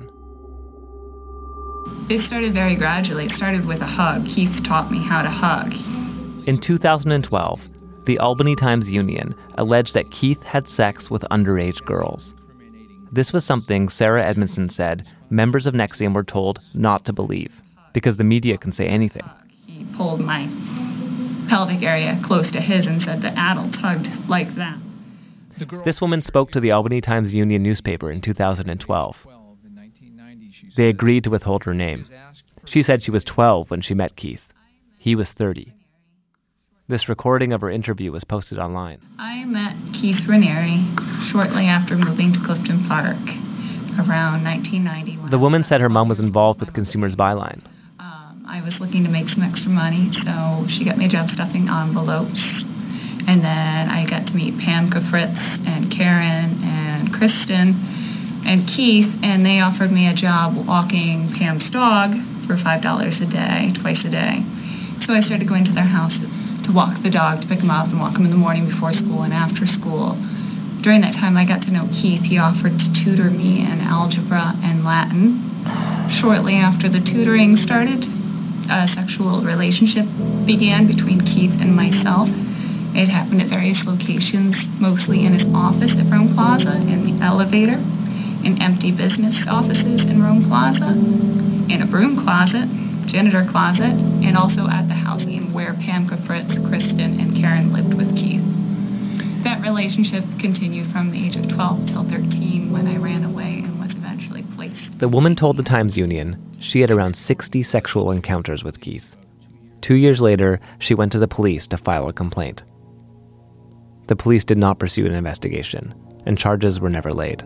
It started very gradually. It started with a hug. Keith taught me how to hug. In two thousand twelve, the Albany Times-Union alleged that Keith had sex with underage girls. This was something Sarah Edmondson said members of N X I V M were told not to believe, because the media can say anything. He pulled my pelvic area close to his and said the adult hugged like that. This woman spoke to the Albany Times-Union newspaper in two thousand twelve. They agreed to withhold her name. She said she was twelve when she met Keith. He was thirty. This recording of her interview was posted online. I met Keith Raniere shortly after moving to Clifton Park around nineteen ninety. The woman said her mom was involved with Consumers Byline. Um, I was looking to make some extra money, so she got me a job stuffing envelopes. And then I got to meet Pam Kafritz and Karen and Kristen and Keith, and they offered me a job walking Pam's dog for five dollars a day, twice a day. So I started going to their house to walk the dog, to pick him up and walk him in the morning before school and after school. During that time, I got to know Keith. He offered to tutor me in algebra and Latin. Shortly after the tutoring started, a sexual relationship began between Keith and myself. It happened at various locations, mostly in his office at Rome Plaza, in the elevator, in empty business offices in Rome Plaza, in a broom closet, janitor closet, and also at the house in where Pam Kafritz, Kristen, and Karen lived with Keith. That relationship continued from the age of twelve till thirteen when I ran away and was eventually placed. The woman told the Times-Union she had around sixty sexual encounters with Keith. Two years later, she went to the police to file a complaint. The police did not pursue an investigation, and charges were never laid.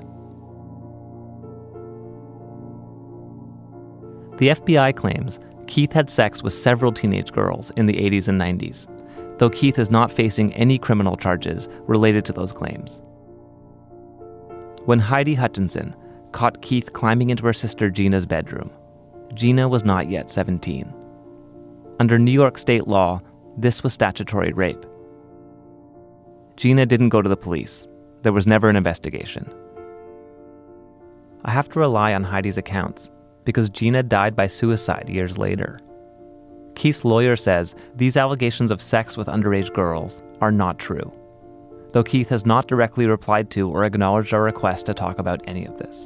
The F B I claims Keith had sex with several teenage girls in the eighties and nineties, though Keith is not facing any criminal charges related to those claims. When Heidi Hutchinson caught Keith climbing into her sister Gina's bedroom, Gina was not yet seventeen. Under New York state law, this was statutory rape. Gina didn't go to the police. There was never an investigation. I have to rely on Heidi's accounts because Gina died by suicide years later. Keith's lawyer says these allegations of sex with underage girls are not true, though Keith has not directly replied to or acknowledged our request to talk about any of this.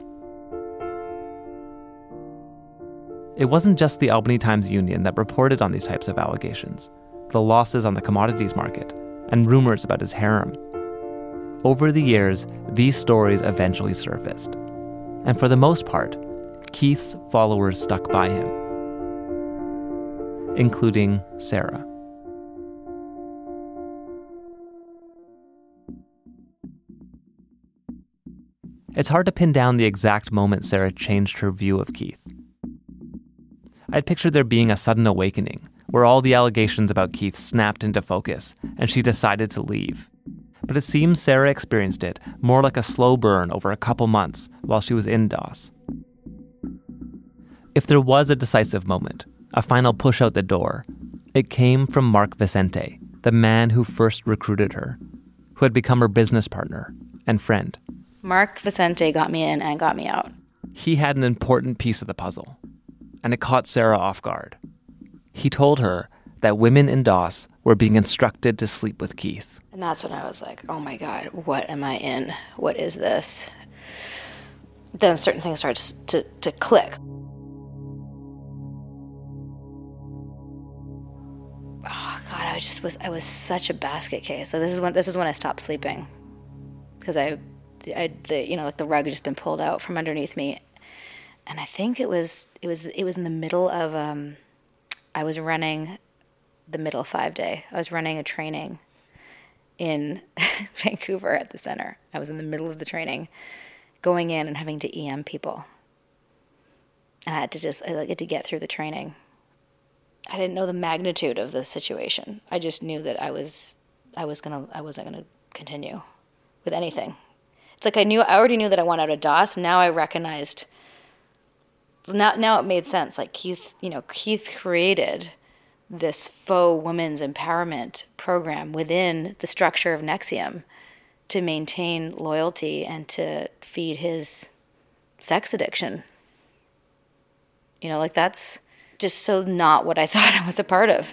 It wasn't just the Albany Times-Union that reported on these types of allegations, the losses on the commodities market, and rumors about his harem. Over the years, these stories eventually surfaced. And for the most part, Keith's followers stuck by him, including Sarah. It's hard to pin down the exact moment Sarah changed her view of Keith. I'd pictured there being a sudden awakening, where all the allegations about Keith snapped into focus, and she decided to leave. But it seems Sarah experienced it more like a slow burn over a couple months while she was in D O S. If there was a decisive moment, a final push out the door, it came from Mark Vicente, the man who first recruited her, who had become her business partner and friend. Mark Vicente got me in and got me out. He had an important piece of the puzzle, and it caught Sarah off guard. He told her that women in D O S were being instructed to sleep with Keith. And that's when I was like, oh my God, what am I in? What is this? Then certain things started to, to click. Oh God, I just was, I was such a basket case. So this is when, this is when I stopped sleeping. Because I, I, the, you know, like the rug had just been pulled out from underneath me. And I think it was, it was, it was in the middle of, um, I was running the middle five day. I was running a training in Vancouver at the center. I was in the middle of the training, going in and having to E M people. And I had to just, I had to get through the training. I didn't know the magnitude of the situation. I just knew that I was, I was gonna, I wasn't gonna continue with anything. It's like I knew, I already knew that I wanted out of D O S. Now I recognized, now, now it made sense. Like Keith, you know, Keith created this faux women's empowerment program within the structure of NXIVM to maintain loyalty and to feed his sex addiction. You know, like that's just so not what I thought I was a part of.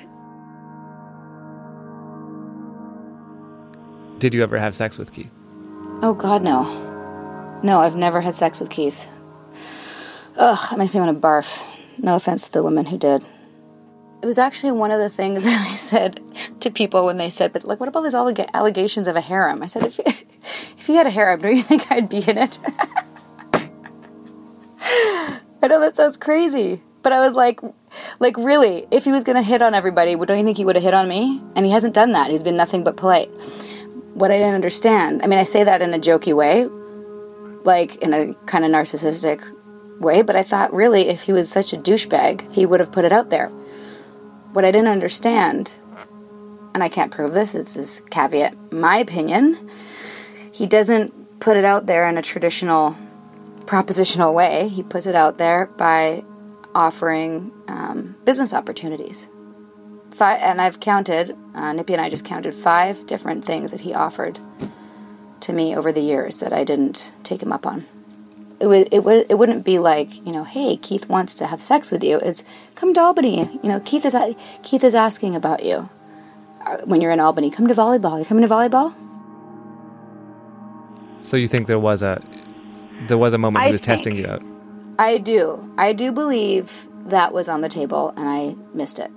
Did you ever have sex with Keith? Oh God, no. No, I've never had sex with Keith. Ugh, it makes me want to barf. No offense to the women who did. It was actually one of the things that I said to people when they said, but like, what about these alleg- allegations of a harem? I said, if, if he had a harem, don't you think I'd be in it? I know that sounds crazy, but I was like, like really, if he was going to hit on everybody, don't you think he would have hit on me? And he hasn't done that. He's been nothing but polite. What I didn't understand, I mean, I say that in a jokey way, like in a kind of narcissistic way, but I thought really if he was such a douchebag, he would have put it out there. What I didn't understand, and I can't prove this, it's just caveat, my opinion, he doesn't put it out there in a traditional propositional way. He puts it out there by offering um, business opportunities. Five, and I've counted, uh, Nippy and I just counted five different things that he offered to me over the years that I didn't take him up on. It would, it would, it wouldn't be like, you know, hey, Keith wants to have sex with you. It's come to Albany. You know, Keith is Keith is asking about you when you're in Albany. Come to volleyball. You coming to volleyball? So you think there was a there was a moment I he was think, testing you out? I do. I do believe that was on the table, and I missed it.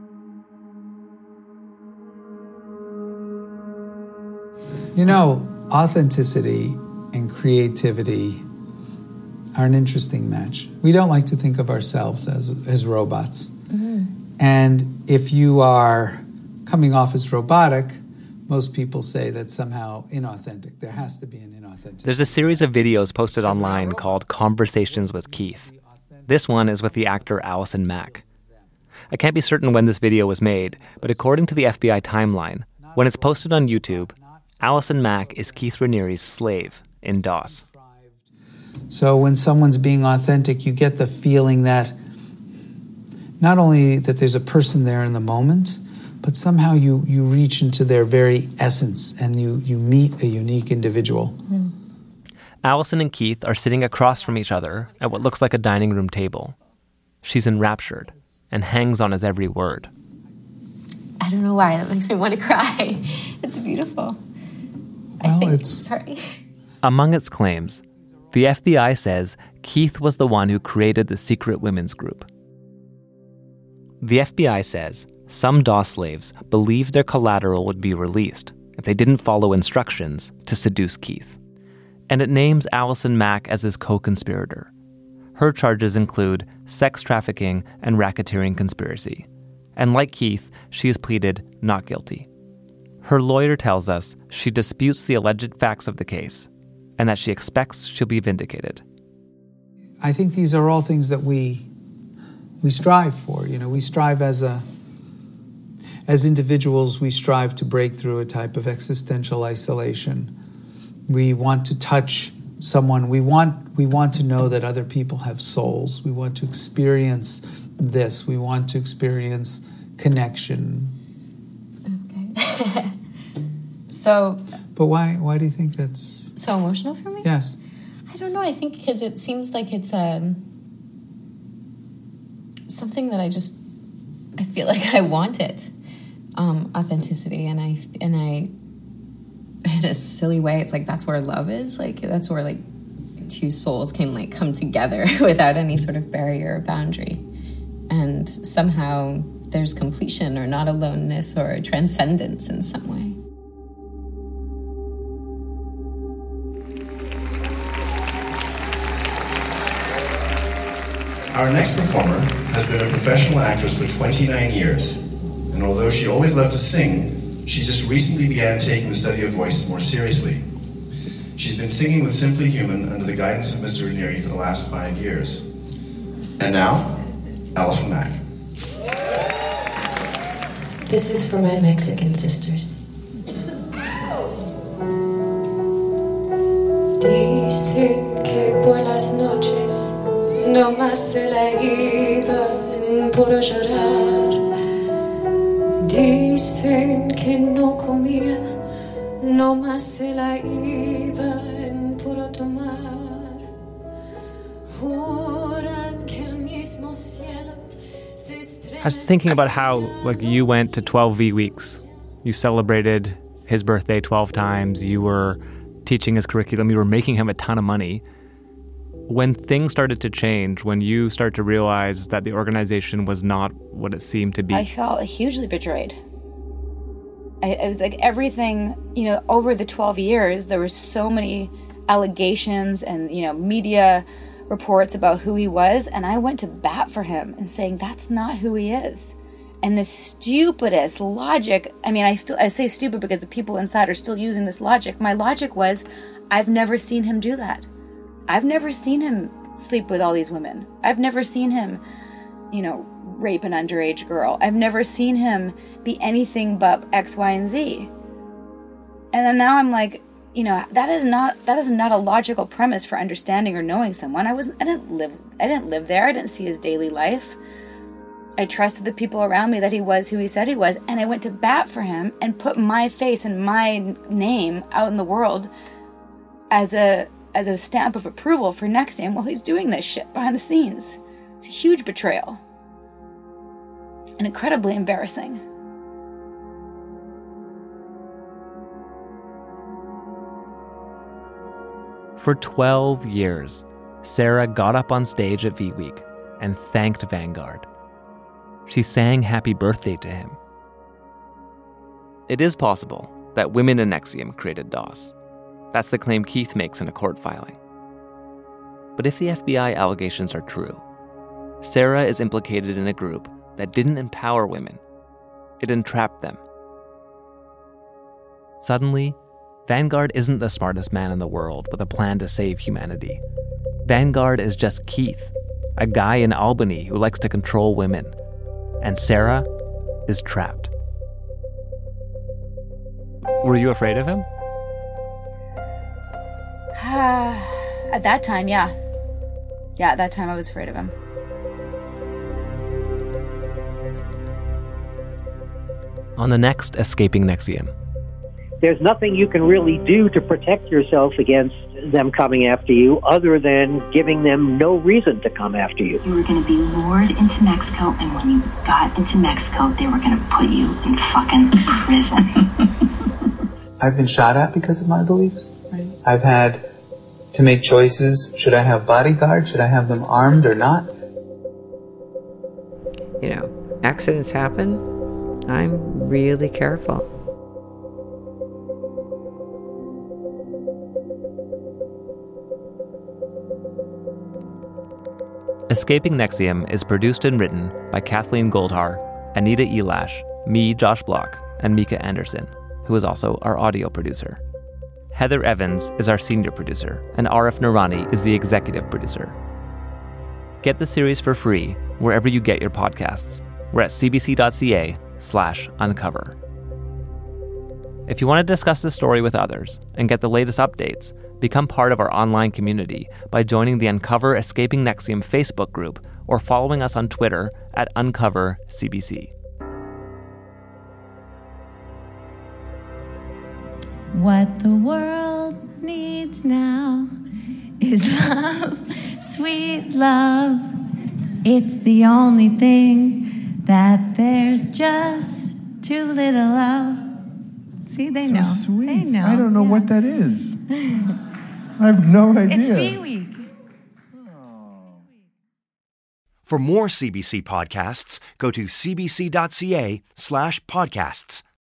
You know, authenticity and creativity are an interesting match. We don't like to think of ourselves as as robots. Mm-hmm. And if you are coming off as robotic, most people say that's somehow inauthentic. There has to be an inauthenticity. There's a series of videos posted online called Conversations with Keith. This one is with the actor Allison Mack. I can't be certain when this video was made, but according to the F B I timeline, when it's posted on YouTube, Allison Mack is Keith Raniere's slave in D O S. So when someone's being authentic, you get the feeling that not only that there's a person there in the moment, but somehow you, you reach into their very essence and you, you meet a unique individual. Mm. Allison and Keith are sitting across from each other at what looks like a dining room table. She's enraptured and hangs on his every word. I don't know why. That makes me want to cry. It's beautiful. Well, I think, it's... Sorry. Among its claims, the F B I says Keith was the one who created the secret women's group. The F B I says some DOS slaves believed their collateral would be released if they didn't follow instructions to seduce Keith. And it names Allison Mack as his co-conspirator. Her charges include sex trafficking and racketeering conspiracy. And like Keith, she has pleaded not guilty. Her lawyer tells us she disputes the alleged facts of the case and that she expects she'll be vindicated. I think these are all things that we we strive for. You know, we strive as a as individuals, we strive to break through a type of existential isolation. We want to touch someone. We want we want to know that other people have souls. We want to experience this. We want to experience connection. Okay. So... But why why do you think that's... So emotional for me? Yes. I don't know. I think because it seems like it's um, something that I just... I feel like I want it. Um, authenticity. And I... And I in a silly way, it's like that's where love is. Like that's where like two souls can like come together without any sort of barrier or boundary. And somehow there's completion or not aloneness or a transcendence in some way. Our next performer has been a professional actress for twenty-nine years. And although she always loved to sing, she just recently began taking the study of voice more seriously. She's been singing with Simply Human under the guidance of Mister Ranieri for the last five years. And now, Allison Mack. This is for my Mexican sisters. Dicen que por las noches no más se la iba en puro llorar. Dicen que no comía, no más se la iba en puro tomar. Juran que el mismo cielo se estrella. I was thinking about how, like, you went to twelve V weeks. You celebrated his birthday twelve times. You were teaching his curriculum. You were making him a ton of money. When things started to change, when you start to realize that the organization was not what it seemed to be, I felt hugely betrayed. I, it was like everything, you know, over the twelve years, there were so many allegations and, you know, media reports about who he was, and I went to bat for him and saying, that's not who he is. And the stupidest logic, I mean, I still I say stupid because the people inside are still using this logic. My logic was, I've never seen him do that. I've never seen him sleep with all these women. I've never seen him, you know, rape an underage girl. I've never seen him be anything but X, Y, and Z. And then now I'm like, you know, that is not that is not a logical premise for understanding or knowing someone. I was I didn't live I didn't live there. I didn't see his daily life. I trusted the people around me that he was who he said he was, and I went to bat for him and put my face and my name out in the world as a as a stamp of approval for N X I V M while he's doing this shit behind the scenes. It's a huge betrayal. And incredibly embarrassing. For twelve years, Sarah got up on stage at V Week and thanked Vanguard. She sang happy birthday to him. It is possible that women in N X I V M created DOS. That's the claim Keith makes in a court filing. But if the F B I allegations are true, Sarah is implicated in a group that didn't empower women. It entrapped them. Suddenly, Vanguard isn't the smartest man in the world with a plan to save humanity. Vanguard is just Keith, a guy in Albany who likes to control women. And Sarah is trapped. Were you afraid of him? At that time, yeah. Yeah, at that time I was afraid of him. on the next Escaping Nexium. There's nothing you can really do to protect yourself against them coming after you other than giving them no reason to come after you. You were going to be lured into Mexico, and when you got into Mexico, they were going to put you in fucking prison. I've been shot at because of my beliefs. Right. I've had to make choices. Should I have bodyguards? Should I have them armed or not? You know, accidents happen. I'm really careful. Escaping Nexium is produced and written by Kathleen Goldhar, Anita Elash, me, Josh Block, and Mika Anderson, who is also our audio producer. Heather Evans is our senior producer, and Arif Noorani is the executive producer. Get the series for free wherever you get your podcasts. We're at cbc.ca slash uncover. If you want to discuss this story with others and get the latest updates, become part of our online community by joining the Uncover Escaping Nexium Facebook group or following us on Twitter at Uncover C B C. What the world needs now is love, sweet love. It's the only thing that there's just too little of. See, they so know. Sweet. They know. I don't know yeah. what that is. I have no idea. It's Fee Week. For more C B C podcasts, go to cbc.ca slash podcasts.